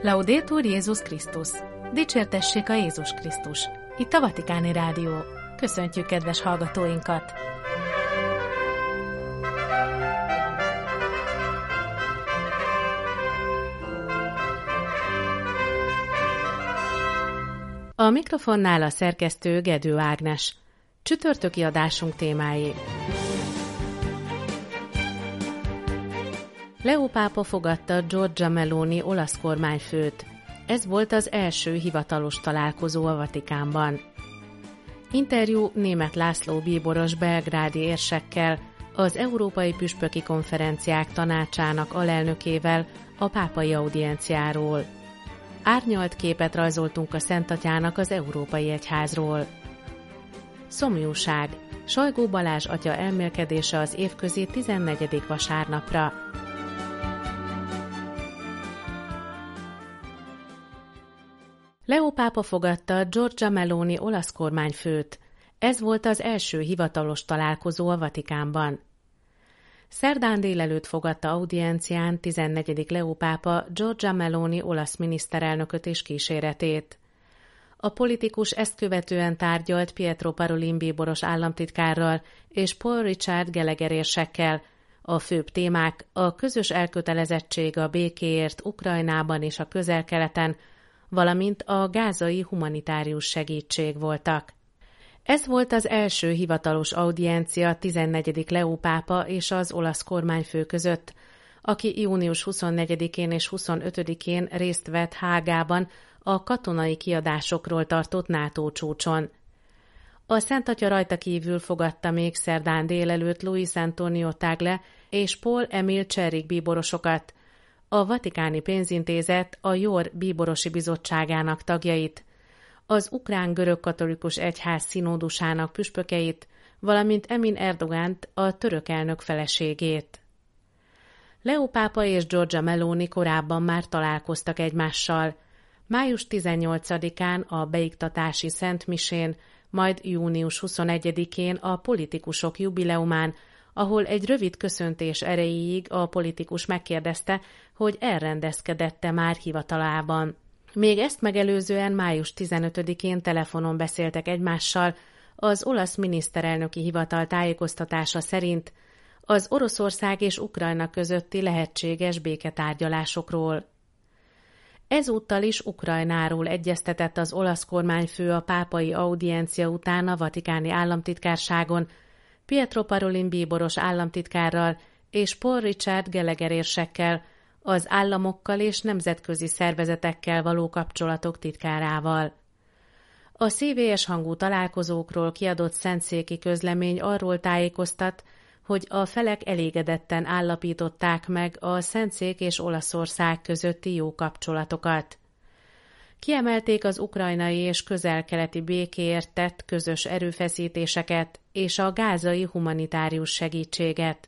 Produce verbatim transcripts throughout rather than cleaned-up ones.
Laudetur Jézus Krisztus! Dicsértessék a Jézus Krisztus! Itt a Vatikáni Rádió. Köszöntjük kedves hallgatóinkat! A mikrofonnál a szerkesztő Gedő Ágnes. Csütörtöki adásunk témái. Leo pápa fogadta Giorgia Meloni olasz kormányfőt. Ez volt az első hivatalos találkozó a Vatikánban. Interjú Németh László bíboros belgrádi érsekkel, az Európai Püspöki Konferenciák Tanácsának alelnökével a pápai audienciáról. Árnyalt képet rajzoltunk a Szentatyának az Európai Egyházról. Szomjúság. Sajgó Balázs atya elmélkedése az évközi tizennegyedik vasárnapra. Leo pápa fogadta Giorgia Meloni olasz kormányfőt. Ez volt az első hivatalos találkozó a Vatikánban. Szerdán délelőtt fogadta audiencián tizennegyedik Leo pápa Giorgia Meloni olasz miniszterelnököt és kíséretét. A politikus ezt követően tárgyalt Pietro Parolin bíboros államtitkárral és Paul Richard Gallagher érsekkel. A főbb témák a közös elkötelezettség a békéért Ukrajnában és a Közel-Keleten, valamint a gázai humanitárius segítség voltak. Ez volt az első hivatalos audiencia tizennegyedik Leo pápa és az olasz kormányfő között, aki június huszonnegyedikén és huszonötödikén részt vett Hágában a katonai kiadásokról tartott NATO csúcson. A Szent Atya rajta kívül fogadta még szerdán délelőtt Luis Antonio Tagle és Paul Emil Cserrik bíborosokat, a Vatikáni Pénzintézet a Jor bíborosi bizottságának tagjait, az ukrán görögkatolikus egyház színódusának püspökeit, valamint Emin Erdogánt, a török elnök feleségét. Leo pápa és Giorgia Meloni korábban már találkoztak egymással. május tizennyolcadikán a beiktatási szentmisén, majd június huszonegyedikén a politikusok jubileumán, ahol egy rövid köszöntés erejéig a politikus megkérdezte, hogy elrendezkedette már hivatalában. Még ezt megelőzően május tizenötödikén telefonon beszéltek egymással, az olasz miniszterelnöki hivatal tájékoztatása szerint az Oroszország és Ukrajna közötti lehetséges béketárgyalásokról. Ezúttal is Ukrajnáról egyeztetett az olasz kormányfő a pápai audiencia után a vatikáni államtitkárságon, Pietro Parolin bíboros államtitkárral és Paul Richard Gallagher érsekkel, az államokkal és nemzetközi szervezetekkel való kapcsolatok titkárával. A szívélyes hangú találkozókról kiadott szentszéki közlemény arról tájékoztat, hogy a felek elégedetten állapították meg a Szentszék és Olaszország közötti jó kapcsolatokat. Kiemelték az ukrajnai és közel-keleti békéért tett közös erőfeszítéseket és a gázai humanitárius segítséget.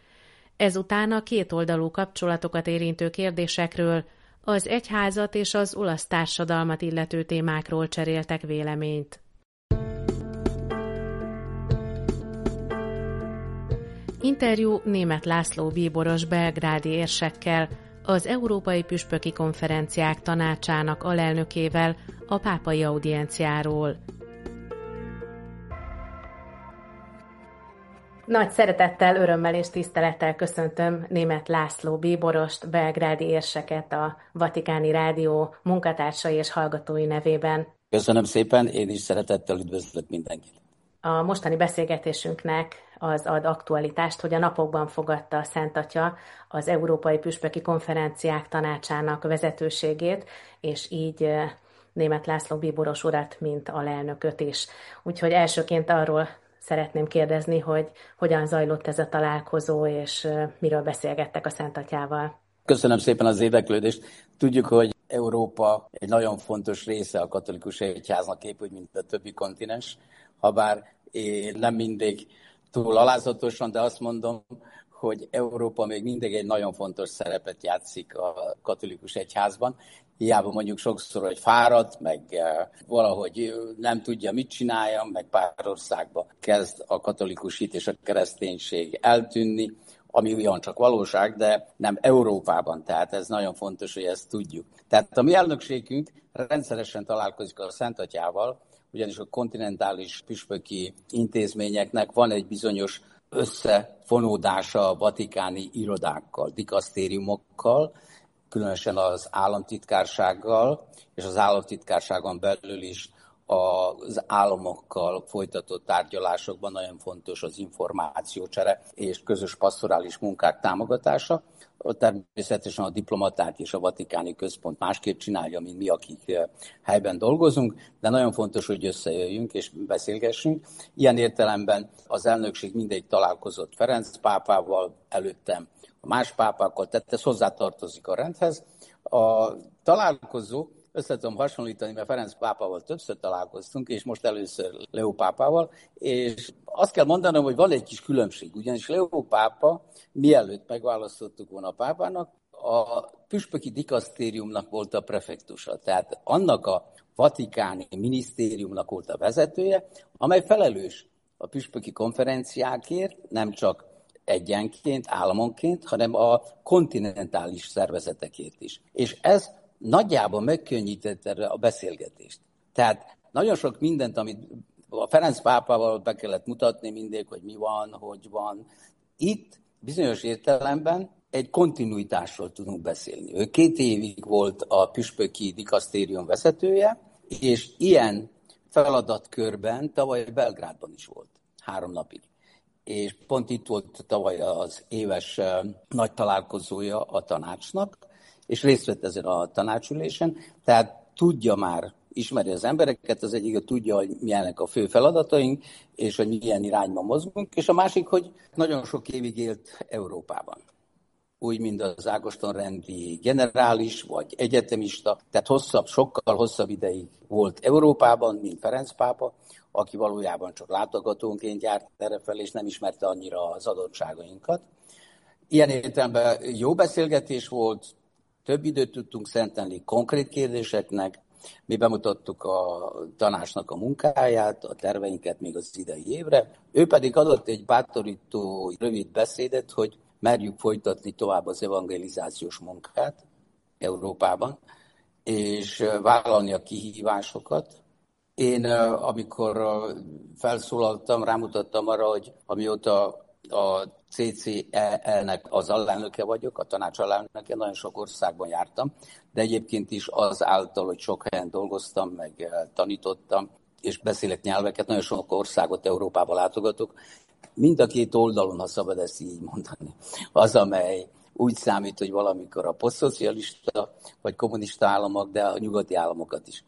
Ezután a kétoldalú kapcsolatokat érintő kérdésekről, az egyházat és az olasz társadalmat illető témákról cseréltek véleményt. Interjú Németh László bíboros belgrádi érsekkel, az Európai Püspöki Konferenciák Tanácsának alelnökével a pápai audienciáról. Nagy szeretettel, örömmel és tisztelettel köszöntöm Németh László bíborost, belgrádi érseket a Vatikáni Rádió munkatársai és hallgatói nevében. Köszönöm szépen, én is szeretettel üdvözlök mindenkit. A mostani beszélgetésünknek az ad aktualitást, hogy a napokban fogadta a Szent Atya az Európai Püspöki Konferenciák Tanácsának vezetőségét, és így Németh László bíboros urat, mint alelnököt is. Úgyhogy elsőként arról szeretném kérdezni, hogy hogyan zajlott ez a találkozó, és miről beszélgettek a Szent Atyával. Köszönöm szépen az érdeklődést. Tudjuk, hogy Európa egy nagyon fontos része a katolikus egyháznak, épp úgy, mint a többi kontinens, habár én nem mindig túl alázatosan, de azt mondom, hogy Európa még mindig egy nagyon fontos szerepet játszik a katolikus egyházban. Hiába mondjuk sokszor, hogy fáradt, meg valahogy nem tudja, mit csinálja, meg pár országban kezd a katolikus hit és a kereszténység eltűnni. ami ugyancsak valóság, de nem Európában, tehát ez nagyon fontos, hogy ezt tudjuk. Tehát a mi elnökségünk rendszeresen találkozik a Szent Atyával, ugyanis a kontinentális püspöki intézményeknek van egy bizonyos összefonódása a vatikáni irodákkal, dikasztériumokkal, különösen az államtitkársággal, és az államtitkárságon belül is az államokkal folytatott tárgyalásokban nagyon fontos az információcsere és közös pastorális munkák támogatása. Természetesen a diplomaták és a vatikáni központ másképp csinálja, mint mi, akik helyben dolgozunk, de nagyon fontos, hogy összejöjjünk és beszélgessünk. Ilyen értelemben az elnökség mindegy találkozott Ferenc pápával, előttem a más pápákkal, tehát ez hozzátartozik a rendhez. A találkozó, össze tudom hasonlítani, mert Ferenc pápával többször találkoztunk, és most először Leó pápával, és azt kell mondanom, hogy van egy kis különbség, ugyanis Leó pápa, mielőtt megválasztottuk volna a pápának, a püspöki dikasztériumnak volt a prefektusa, tehát annak a vatikáni minisztériumnak volt a vezetője, amely felelős a püspöki konferenciákért, nem csak egyenként, államonként, hanem a kontinentális szervezetekért is. És ez nagyjából megkönnyítette a beszélgetést. Tehát nagyon sok mindent, amit a Ferenc pápával be kellett mutatni mindig, hogy mi van, hogy van. Itt bizonyos értelemben egy kontinuitásról tudunk beszélni. Ő két évig volt a püspöki dikasztérium vezetője, és ilyen feladatkörben tavaly Belgrádban is volt, három napig. És pont itt volt tavaly az éves uh, nagy találkozója a tanácsnak, és részt vett ezen a tanácsülésen, tehát tudja már, ismeri az embereket, az egyik, hogy tudja, hogy milyenek a fő feladataink, és hogy milyen irányban mozgunk, és a másik, hogy nagyon sok évig élt Európában. Úgy, mint az Ágoston-rendi generális, vagy egyetemista, tehát hosszabb, sokkal hosszabb ideig volt Európában, mint Ferenc pápa, aki valójában csak látogatónként járt errefelé, és nem ismerte annyira az adottságainkat. Ilyen értelemben jó beszélgetés volt, több időt tudtunk szentelni konkrét kérdéseknek, mi bemutattuk a tanácsnak a munkáját, a terveinket még az idei évre. Ő pedig adott egy bátorító rövid beszédet, hogy merjük folytatni tovább az evangelizációs munkát Európában, és vállalni a kihívásokat. Én, amikor felszólaltam, rámutattam arra, hogy amióta a cé cé é é-nek az alelnöke vagyok, a tanács alelnöke, nagyon sok országban jártam, de egyébként is az által, hogy sok helyen dolgoztam, meg tanítottam, és beszélek nyelveket, nagyon sok országot Európába látogatok. Mind a két oldalon, ha szabad ezt így mondani, az, amely úgy számít, hogy valamikor a posztszocialista vagy kommunista államok, de a nyugati államokat is.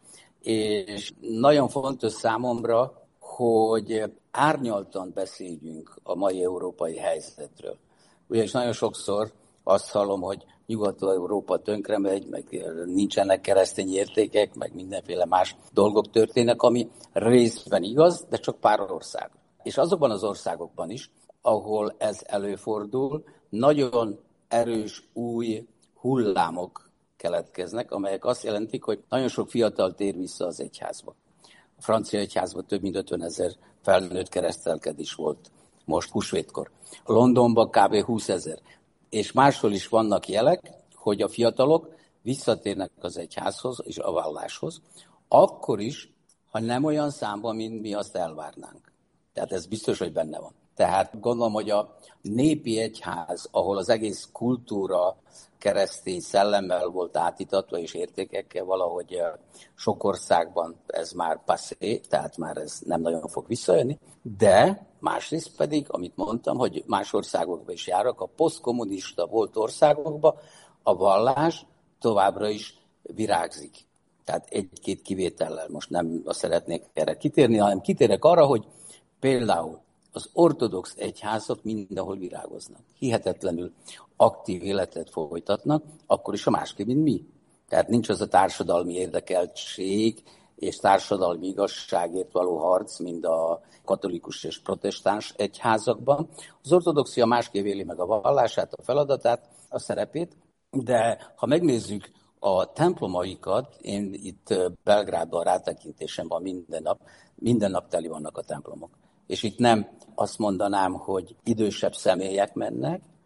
És nagyon fontos számomra, hogy árnyaltan beszéljünk a mai európai helyzetről. Ugyanis nagyon sokszor azt hallom, hogy Nyugat-Európa tönkre megy, meg nincsenek keresztény értékek, meg mindenféle más dolgok történnek, ami részben igaz, de csak pár ország. És azokban az országokban is, ahol ez előfordul, nagyon erős új hullámok keletkeznek, amelyek azt jelentik, hogy nagyon sok fiatal tér vissza az egyházba. A francia egyházban több mint ötvenezer felnőtt keresztelkedés volt most húsvétkor. Londonban kb. húszezer. És máshol is vannak jelek, hogy a fiatalok visszatérnek az egyházhoz és a valláshoz, akkor is, ha nem olyan számban, mint mi azt elvárnánk. Tehát ez biztos, hogy benne van. Tehát gondolom, hogy a népi egyház, ahol az egész kultúra keresztény szellemmel volt átítatva és értékekkel, valahogy sok országban ez már passé, tehát már ez nem nagyon fog visszajönni, de másrészt pedig, amit mondtam, hogy más országokba is járok, a posztkommunista volt országokba a vallás továbbra is virágzik. Tehát egy-két kivétellel, most nem azt szeretnék erre kitérni, hanem kitérek arra, hogy például az ortodox egyházak mindenhol virágoznak. Hihetetlenül aktív életet folytatnak, akkor is a másképp, mint mi. Tehát nincs az a társadalmi érdekeltség és társadalmi igazságért való harc, mint a katolikus és protestáns egyházakban. Az ortodoxia másképp éli meg a vallását, a feladatát, a szerepét, de ha megnézzük a templomaikat, én itt Belgrádban rátekintésem van minden nap, minden nap teli vannak a templomok. És itt nem azt mondanám, hogy idősebb személyek mennek,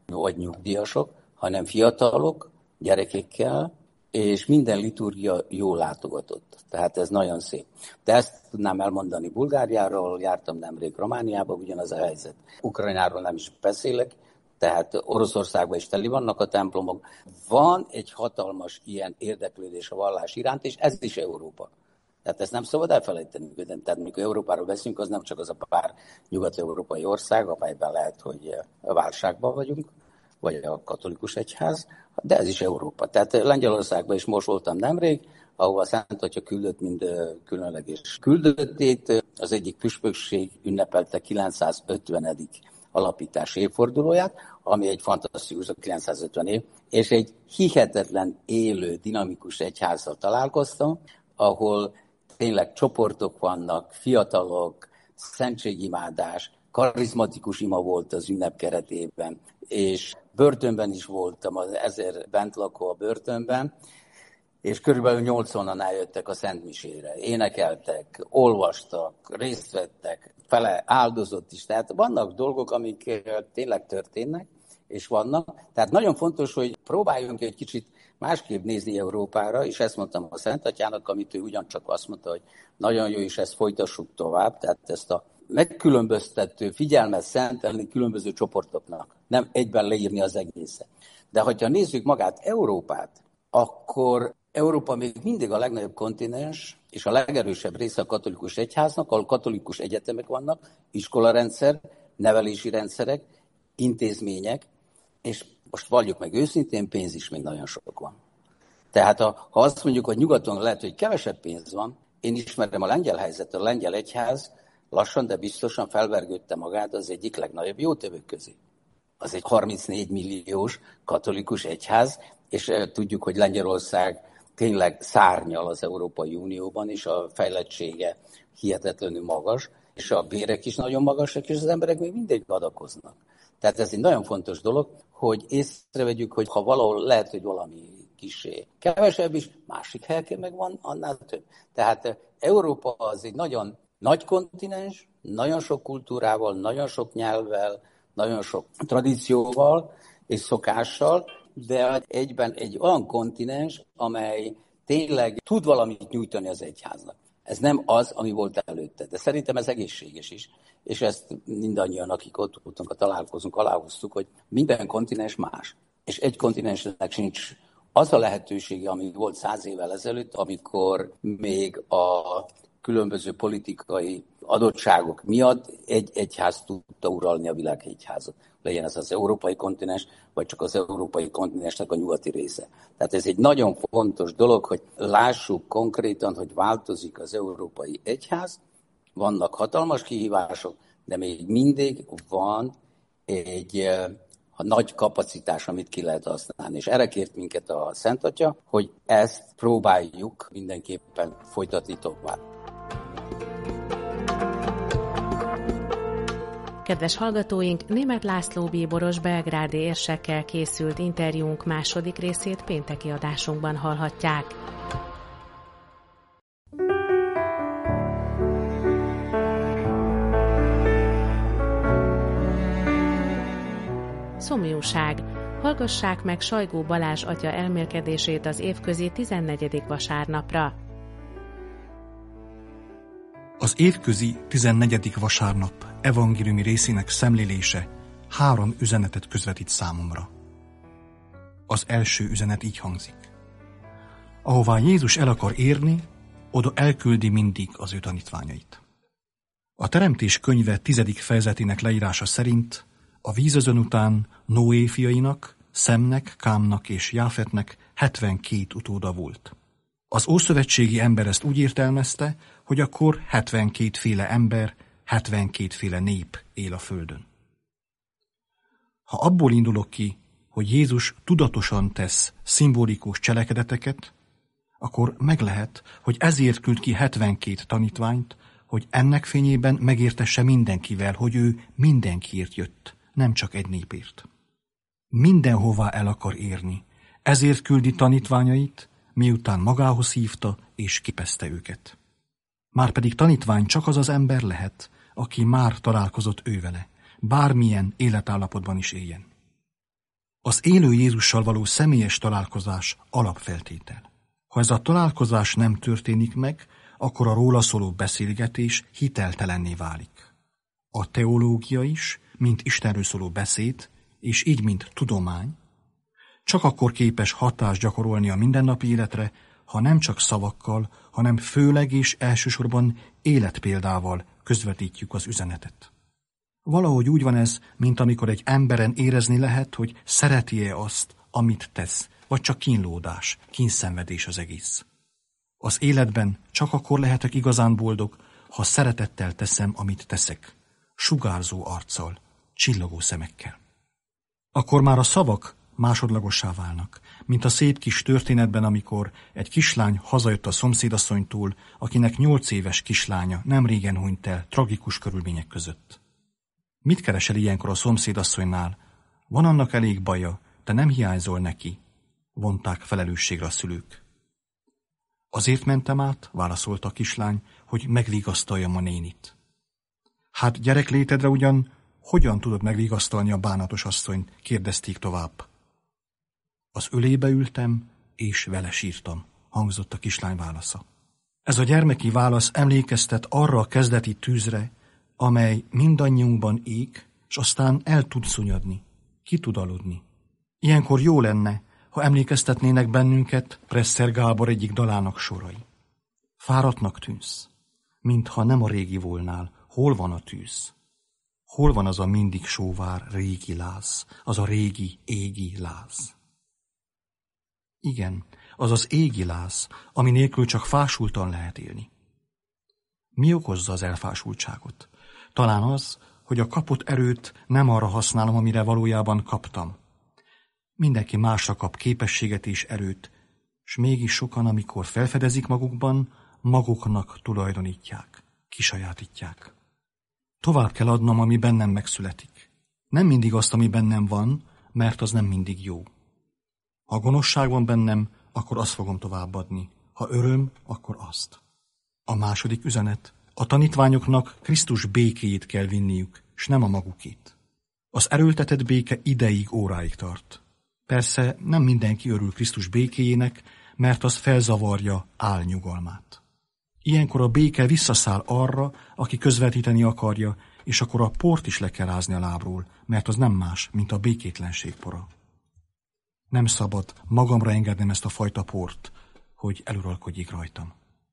vagy nyugdíjasok, hanem fiatalok, gyerekekkel, és minden liturgia jól látogatott. Tehát ez nagyon szép. De ezt tudnám elmondani Bulgáriáról, jártam nemrég Romániába, ugyanaz a helyzet. Ukrajnáról nem is beszélek, tehát Oroszországban is teli vannak a templomok. Van egy hatalmas ilyen érdeklődés a vallás iránt, és ez is Európa. Tehát ezt nem szabad elfelejteni. Tehát mikor Európáról beszélünk, az nem csak az a pár nyugat-európai ország, amelyben lehet, hogy válságban vagyunk, vagy a katolikus egyház, de ez is Európa. Tehát Lengyelországban is most voltam nemrég, ahol a Szent Atya küldött mind különleges küldöttét. Az egyik püspökség ünnepelte kilencszázötvenedik alapítás évfordulóját, ami egy fantasztikus, kilencszázötven év, és egy hihetetlen élő, dinamikus egyházzal találkoztam, ahol tényleg csoportok vannak, fiatalok, szentségimádás, karizmatikus ima volt az ünnep keretében, és börtönben is voltam, az ezer bent lakó a börtönben, és körülbelül nyolcvanan eljöttek a szentmisére. Énekeltek, olvastak, részt vettek, fele áldozott is. Tehát vannak dolgok, amik tényleg történnek, és vannak. Tehát nagyon fontos, hogy próbáljunk egy kicsit másképp nézni Európára, és ezt mondtam a Szent Atyának, amit ő ugyancsak azt mondta, hogy nagyon jó, és ezt folytassuk tovább, tehát ezt a megkülönböztető figyelmet szentelni különböző csoportoknak, nem egyben leírni az egészet. De hogyha nézzük magát Európát, akkor Európa még mindig a legnagyobb kontinens, és a legerősebb része a katolikus egyháznak, ahol katolikus egyetemek vannak, iskolarendszer, nevelési rendszerek, intézmények, és most valljuk meg őszintén, pénz is még nagyon sok van. Tehát ha azt mondjuk, hogy nyugaton lehet, hogy kevesebb pénz van, én ismerem a lengyel helyzetet, a lengyel egyház lassan, de biztosan felvergődte magát az egyik legnagyobb jótevők közé. Az egy harmincnégy milliós katolikus egyház, és tudjuk, hogy Lengyelország tényleg szárnyal az Európai Unióban, és a fejlettsége hihetetlenül magas, és a bérek is nagyon magasak, és az emberek még mindig adakoznak. Tehát ez egy nagyon fontos dolog, hogy észrevegyük, hogy ha valahol lehet, hogy valami kissé kevesebb is, másik helyen meg van, annál több. Tehát Európa az egy nagyon nagy kontinens, nagyon sok kultúrával, nagyon sok nyelvvel, nagyon sok tradícióval és szokással, de egyben egy olyan kontinens, amely tényleg tud valamit nyújtani az egyháznak. Ez nem az, ami volt előtte, de szerintem ez egészséges is. És ezt mindannyian, akik ott voltunk, találkozunk, aláhoztuk, hogy minden kontinens más. És egy kontinensnek sincs az a lehetősége, ami volt száz évvel ezelőtt, amikor még a különböző politikai adottságok miatt egy egyház tudta uralni a világ egyházat. Legyen ez az európai kontinens, vagy csak az európai kontinensnek a nyugati része. Tehát ez egy nagyon fontos dolog, hogy lássuk konkrétan, hogy változik az európai egyház, vannak hatalmas kihívások, de még mindig van egy a nagy kapacitás, amit ki lehet használni. És erre kért minket a Szent Atya, hogy ezt próbáljuk mindenképpen folytatni tovább. Kedves hallgatóink, Németh László bíboros belgrádi érsekkel készült interjúnk második részét pénteki adásunkban hallhatják. Szomjúság. Hallgassák meg Sajgó Balázs atya elmélkedését az évközi tizennegyedik vasárnapra. Az évközi tizennegyedik vasárnap evangéliumi részének szemlélése három üzenetet közvetít számomra. Az első üzenet így hangzik. Ahová Jézus el akar érni, oda elküldi mindig az ő tanítványait. A Teremtés könyve tizedik fejezetének leírása szerint a vízözön után Noé fiainak, Szemnek, Kámnak és Jáfetnek hetvenkét utóda volt. Az ószövetségi ember ezt úgy értelmezte, hogy akkor hetvenkét féle ember, hetvenkét féle nép él a földön. Ha abból indulok ki, hogy Jézus tudatosan tesz szimbolikus cselekedeteket, akkor meg lehet, hogy ezért küld ki hetvenkét tanítványt, hogy ennek fényében megértesse mindenkivel, hogy ő mindenkiért jött, nem csak egy népért. Mindenhová el akar érni, ezért küldi tanítványait, miután magához hívta és képezte őket. Márpedig tanítvány csak az az ember lehet, aki már találkozott ővele, bármilyen életállapotban is éljen. Az élő Jézussal való személyes találkozás alapfeltétel. Ha ez a találkozás nem történik meg, akkor a róla szóló beszélgetés hiteltelenné válik. A teológia is, mint Istenről szóló beszéd, és így, mint tudomány, csak akkor képes hatást gyakorolni a mindennapi életre, ha nem csak szavakkal, hanem főleg és elsősorban életpéldával közvetítjük az üzenetet. Valahogy úgy van ez, mint amikor egy emberen érezni lehet, hogy szereti-e azt, amit tesz, vagy csak kínlódás, kínszenvedés az egész. Az életben csak akkor lehetek igazán boldog, ha szeretettel teszem, amit teszek, sugárzó arccal, csillogó szemekkel. Akkor már a szavak másodlagossá válnak, mint a szép kis történetben, amikor egy kislány hazajött a szomszédasszonytól, akinek nyolc éves kislánya nem régen hunyt el tragikus körülmények között. Mit keresel ilyenkor a szomszédasszonynál? Van annak elég baja, te nem hiányzol neki, vonták felelősségre a szülők. Azért mentem át, válaszolta a kislány, hogy megvigasztaljam a nénit. Hát gyereklétedre ugyan hogyan tudod megvigasztalni a bánatos asszonyt? Kérdezték tovább. Az ölébe ültem, és vele sírtam, hangzott a kislány válasza. Ez a gyermeki válasz emlékeztet arra a kezdeti tűzre, amely mindannyiunkban ég, és aztán el tud szunnyadni, ki tud aludni. Ilyenkor jó lenne, ha emlékeztetnének bennünket Presser Gábor egyik dalának sorai. Fáradtnak tűnsz, mintha nem a régi volnál. Hol van a tűz? Hol van az a mindig sóvár régi láz, az a régi égi láz? Igen, az az égi láz, ami nélkül csak fásultan lehet élni. Mi okozza az elfásultságot? Talán az, hogy a kapott erőt nem arra használom, amire valójában kaptam. Mindenki másra kap képességet és erőt, s mégis sokan, amikor felfedezik magukban, maguknak tulajdonítják, kisajátítják. Tovább kell adnom, ami bennem megszületik. Nem mindig azt, ami bennem van, mert az nem mindig jó. Ha gonoszság van bennem, akkor azt fogom továbbadni. Ha öröm, akkor azt. A második üzenet. A tanítványoknak Krisztus békéjét kell vinniük, s nem a magukét. Az erőltetett béke ideig, óráig tart. Persze nem mindenki örül Krisztus békéjének, mert az felzavarja álnyugalmát. Ilyenkor a béke visszaszáll arra, aki közvetíteni akarja, és akkor a port is le kell rázni a lábról, mert az nem más, mint a békétlenség pora. Nem szabad magamra engednem ezt a fajta port, hogy eluralkodjék rajtam.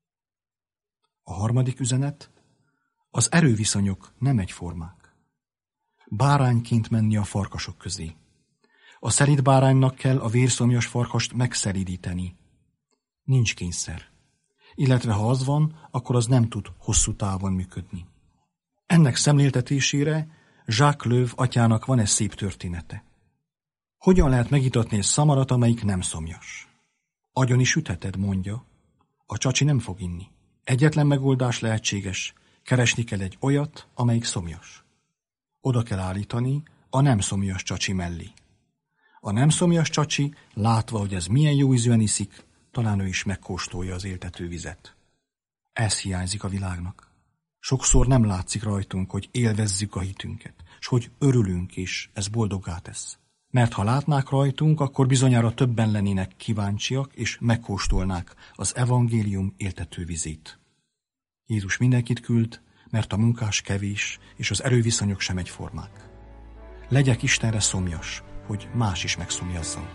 A harmadik üzenet, az erőviszonyok nem egyformák. Bárányként menni a farkasok közé. A szelíd báránynak kell a vérszomjas farkast megszelídíteni. Nincs kényszer. Illetve ha az van, akkor az nem tud hosszú távon működni. Ennek szemléltetésére Jacques Löw atyának van egy szép története. Hogyan lehet megitatni egy szamarat, amelyik nem szomjas? Agyon is ütheted, mondja. A csacsi nem fog inni. Egyetlen megoldás lehetséges, keresni kell egy olyat, amelyik szomjas. Oda kell állítani a nem szomjas csacsi mellé. A nem szomjas csacsi, látva, hogy ez milyen jó ízűen iszik, talán ő is megkóstolja az éltető vizet. Ez hiányzik a világnak. Sokszor nem látszik rajtunk, hogy élvezzük a hitünket, s hogy örülünk is, ez boldoggá tesz. Mert ha látnák rajtunk, akkor bizonyára többen lennének kíváncsiak, és megkóstolnák az evangélium éltető vizét. Jézus mindenkit küld, mert a munkás kevés, és az erőviszonyok sem egyformák. Legyek Istenre szomjas, hogy más is megszomjazzon.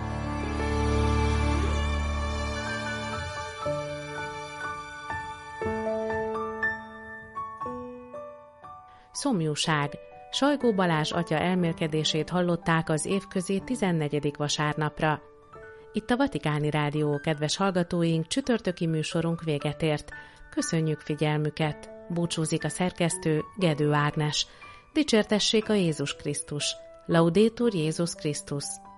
Szomjúság. Sajgó Balázs atya elmélkedését hallották az évközi tizennegyedik vasárnapra. Itt a Vatikáni Rádió, kedves hallgatóink, csütörtöki műsorunk véget ért. Köszönjük figyelmüket! Búcsúzik a szerkesztő, Gedő Ágnes. Dicsértessék a Jézus Krisztus! Laudetur Jézus Krisztus!